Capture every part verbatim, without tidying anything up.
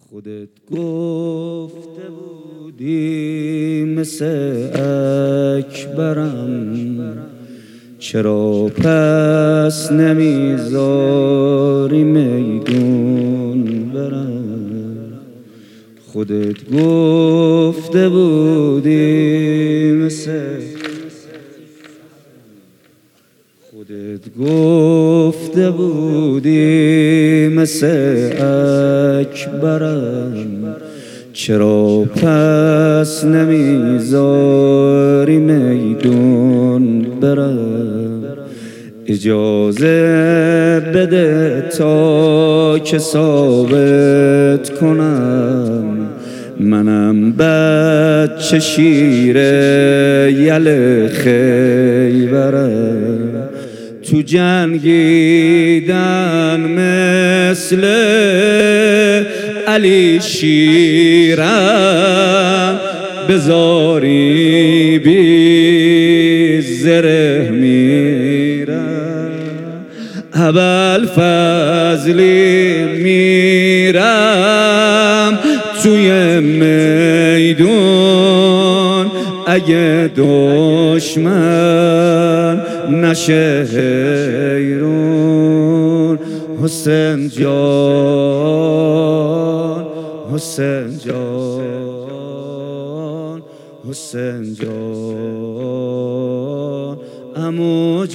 خودت گفته بودی مثل اکبرم، چرا پس نمیذاری میدون برم؟ خودت گفته بودی مثل خودت گفته بودی مثل اکبرم، چرا پس نمیذاری میدون برم؟ اجازه بده تا که ثابت کنم منم بچه شیر یل خیبرم. تو جنگیدن مثل علی شیرم، بذاری بی زره میرم. اول فضلی میرم توی میدون، اگه دشمن نشه حیرون. حسین جان حسین جان حسین جان عمو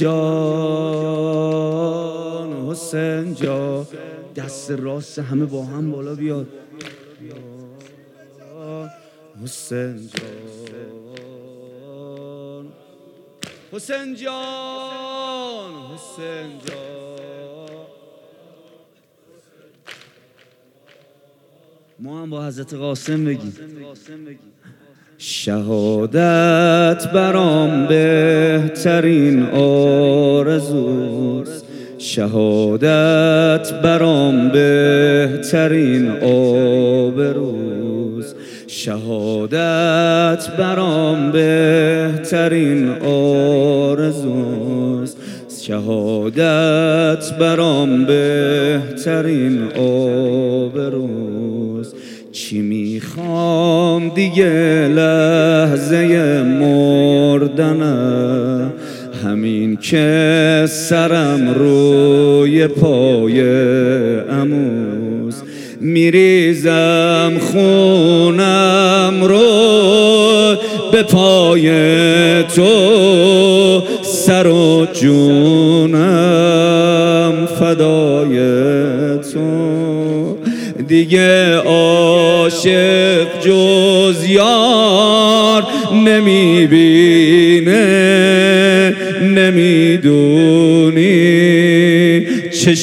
جان حسین جان. دست راست همه با هم بالا بیاد. حسین جان حسین جان حسین جان. ما هم با حضرت قاسم بگیم. شهادت برام بهترین آرزوست، شهادت برام بهترین آبروست، شهادت برام بهترین آرزوست، شهادت برام بهترین آبروست. چی میخوام دیگه لحظه مردنم، همین که سرم روی پای عموست. میریزم خونم رو به پای تو، سر و جونم فدای تو. دیگه عاشق جز یار نمیبینه، نمیدونی چه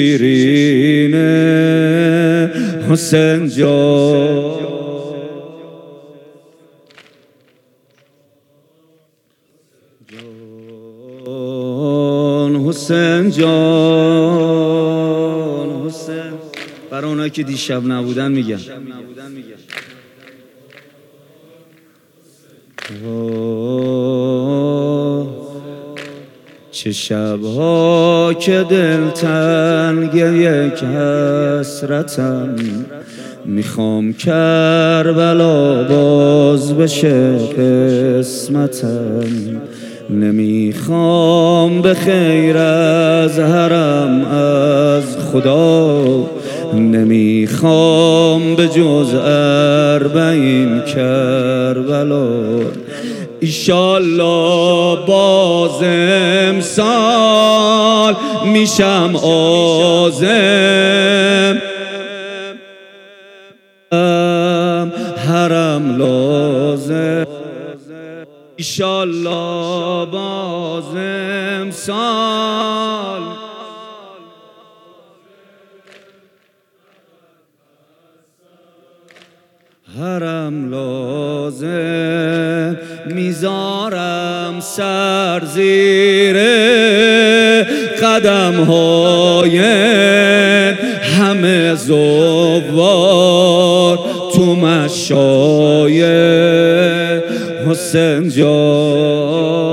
شیرینه. حسین جان جان حسین جان حسین. برای اونایی که دیشب نبودن میگم. چه شبها که دلتنگ یک حسرتم، میخوام کربلا باز بشه قسمتم. نمیخوام به خیر از حرم از خدا، نمیخوام به جز اربعین کربلا. ایشالله باز امسال میشم عازم، حرم لازم. ایشالله باز امسال حرم لازم. میذارم سر زیر قدم های همه زوار تو مشایخ. حسین جان